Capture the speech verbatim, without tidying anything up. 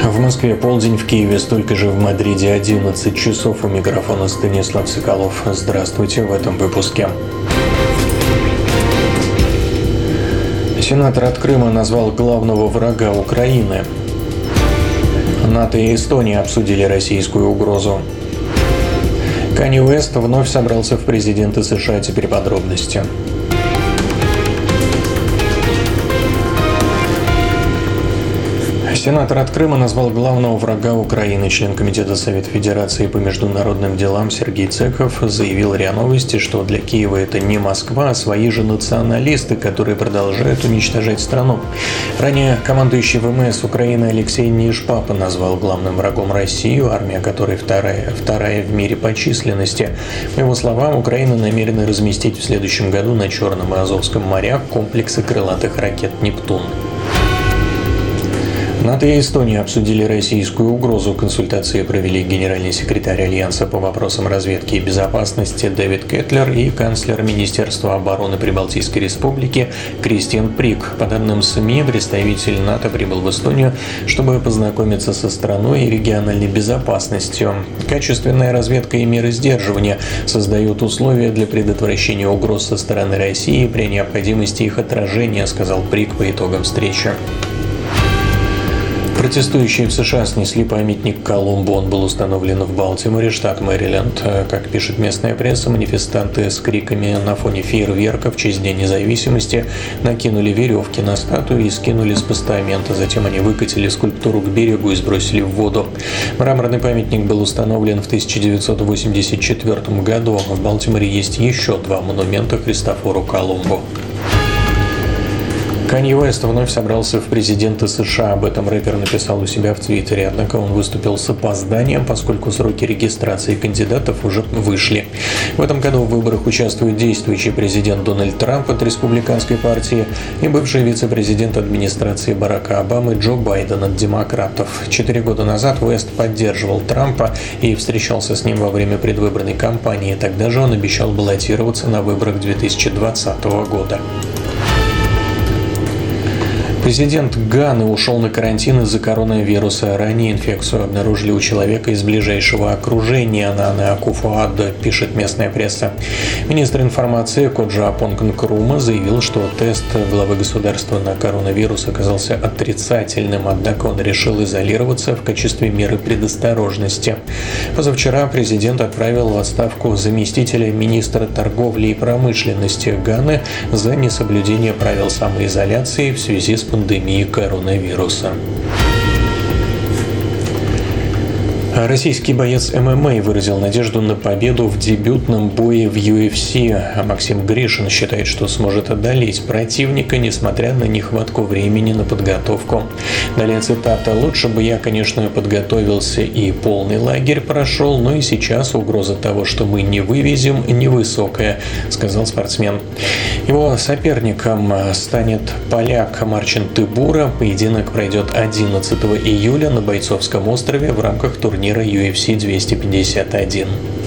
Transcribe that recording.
В Москве полдень, в Киеве столько же, в Мадриде одиннадцать часов. У микрофона Станислав Соколов. Здравствуйте в этом выпуске. Сенатор от Крыма назвал главного врага Украины. НАТО и Эстония обсудили российскую угрозу. Канье Уэст вновь собрался в президенты США. Теперь подробности. Сенатор от Крыма назвал главного врага Украины. Член Комитета Совета Федерации по международным делам Сергей Цеков заявил РИА Новости, что для Киева это не Москва, а свои же националисты, которые продолжают уничтожать страну. Ранее командующий ВМС Украины Алексей Нишпапа назвал главным врагом Россию, армия которой вторая, вторая в мире по численности. По его словам, Украина намерена разместить в следующем году на Черном и Азовском морях комплексы крылатых ракет «Нептун». НАТО и Эстония обсудили российскую угрозу. Консультации провели генеральный секретарь Альянса по вопросам разведки и безопасности Дэвид Кетлер и канцлер Министерства обороны Прибалтийской республики Кристиан Прик. По данным СМИ, представитель НАТО прибыл в Эстонию, чтобы познакомиться со страной и региональной безопасностью. Качественная разведка и меры сдерживания создают условия для предотвращения угроз со стороны России при необходимости их отражения, сказал Прик по итогам встречи. Протестующие в США снесли памятник Колумбу. Он был установлен в Балтиморе, штат Мэриленд. Как пишет местная пресса, манифестанты с криками на фоне фейерверка в честь Дня независимости накинули веревки на статую и скинули с постамента. Затем они выкатили скульптуру к берегу и сбросили в воду. Мраморный памятник был установлен в тысяча девятьсот восемьдесят четвёртом году. В Балтиморе есть еще два монумента Христофору Колумбу. Канье Уэст вновь собрался в президенты США. Об этом рэпер написал у себя в Твиттере. Однако он выступил с опозданием, поскольку сроки регистрации кандидатов уже вышли. В этом году в выборах участвует действующий президент Дональд Трамп от Республиканской партии и бывший вице-президент администрации Барака Обамы Джо Байден от Демократов. Четыре года назад Уэст поддерживал Трампа и встречался с ним во время предвыборной кампании. Тогда же он обещал баллотироваться на выборах две тысячи двадцатого года. Президент Ганы ушел на карантин из-за коронавируса. Ранее инфекцию обнаружили у человека из ближайшего окружения Нана Акуфо-Аддо, пишет местная пресса. Министр информации Коджа Апонг Нкрума заявил, что тест главы государства на коронавирус оказался отрицательным, однако он решил изолироваться в качестве меры предосторожности. Позавчера президент отправил в отставку заместителя министра торговли и промышленности Ганы за несоблюдение правил самоизоляции в связи с пандемии коронавируса. Российский боец эм эм а выразил надежду на победу в дебютном бое в ю эф си. Максим Гришин считает, что сможет одолеть противника, несмотря на нехватку времени на подготовку. Далее цитата: «Лучше бы я, конечно, подготовился и полный лагерь прошел, но и сейчас угроза того, что мы не вывезем, невысокая», — сказал спортсмен. Его соперником станет поляк Марчин Тыбура. Поединок пройдет одиннадцатого июля на Бойцовском острове в рамках турнира ю эф си двести пятьдесят один.